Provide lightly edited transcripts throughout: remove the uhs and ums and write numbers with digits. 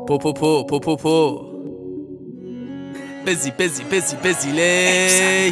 پو بزی لی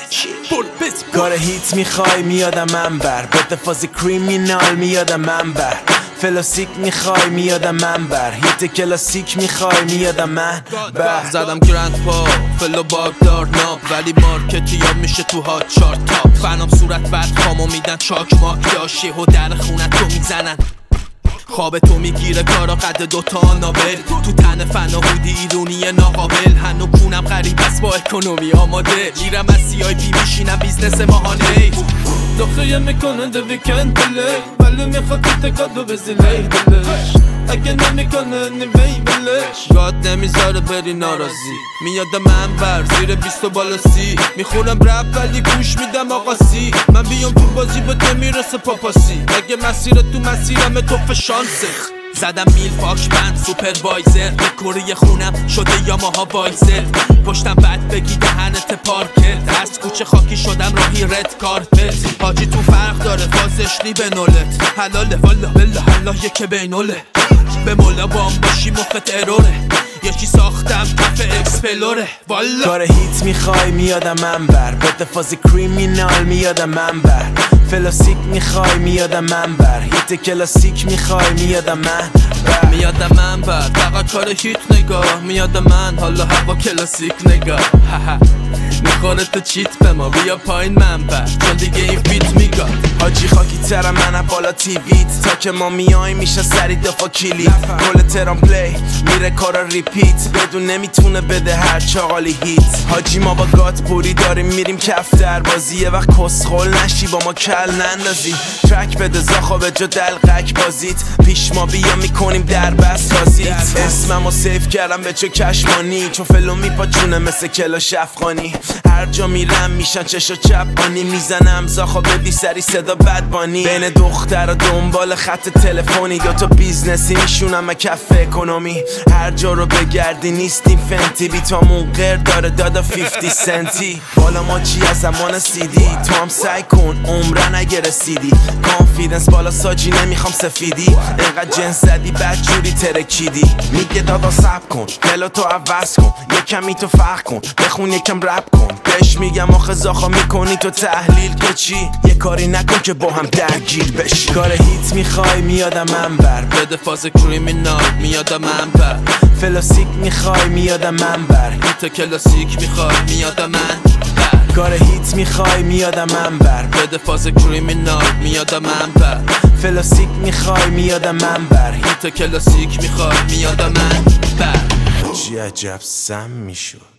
کار هیت میخوای میادم منبر بده فاز کریمینال میادم منبر فلاسیک میخوای میادم منبر هیت کلاسیک میخوای میادم منبر زدم گرند پا فلو باگدار ناب ولی مارکتی یا میشه تو ها چار تاپ فنام صورت بعد خامو میدن چاک ماک داشی و در خونت رو میزنن خواب تو میگیره کارا قد دوتا نابل تو تن فناهودی ایرونی ناقابل هنو کونم غریب است با اکونومی آماده میرم از سی بی میشینم بیزنس ماهانه دخیه میکنه ده ویکند بله ولی میخواد تکادو بزیله دلش اگه نمیکنه نیوی بلش گاد نمیذاره بری ناراضی میاد منبر زیر 20 بالا 30 میخونم رپ ولی گوش میدم آقاسی من بیام تو بازی به نمیرسه پاپاسی اگه مسیر تو مسیرم توف شانسه زدم میل پاک بند سوپروایزر دکوری خونم شده یاماها وایزر پشتم بد بگی دهنت پارکت از کوچه خاکی شدم راهی رد کارپت حاجی تو فرق داره فازش لی به نولت حلاله والا بلا حالا یکه بینوله به مولا بام باشی مخت اروره یکی ساختم کف اکسپلوره والا کار هیت میخوای میادم منبر بده فاز کریمینال میادم منبر فلاسیک میخوای میادم منبر هیت کلاسیک میخوای میادم منبر میادم منبر فقط کار هیت نگاه میادم من حالا هوا کلاسیک نگاه میخوره تو چیت به ما بیا پایین منبر چون دیگه این فیت میگاد حاجی خاکی ترم منم بالا تیویت تا که ما میای میشه سری دفا کلیت کل ترام پلی میره کارا ریپیت بدون نمیتونه بده هر چاقالی هیت حاجی ما با گات پوری داریم میریم کف در بازی یه وقت کسخل نشی با ما کل نندازی ترک بده زاخا به جا دلقک بازیت پیش ما بیا میکنیم در بس رازیت اسممو سیف کردم به چه کشمانی چون فلو میپاچونه مثل کلاش افغانی هر جا میرم میشن چشا چپانی میزنم زاخا بدی سری صدا بدبانی بین دختر و دنبال خط تلفنی دوتا بیزنسی میشونم کف اکونومی هر جا رو بگردی نیستیم فنتی بیتامون غیر داره دادا 50 سنتی بالا ما چی از زمان سیدی تو هم سعی کن عمره نگه رسیدی کانفیدنس بالا ساجی نمیخوام سفیدی انقدر جنس زدی بد جوری ترکیدی میگه دادا سب کن دلو تو عوض کن یکمی تو فرق کن بخون یکم رپ کن بهش میگم آخه زاخا میکنی تو تحلیل که چی یه کاری نکن که با هم درگیر بشی کار هیت میخوای میادم منبر بده فاز کریمینال میادم منبر فلاسیک میخوای میادم منبر هیت کلاسیک میخوای میادم منبر کار هیت میخوای میادم منبر بده فاز کریمینال میادم منبر فلاسیک میخوای میادم منبر هیت کلاسیک میخوای میادم منبر چی عجب سم میشد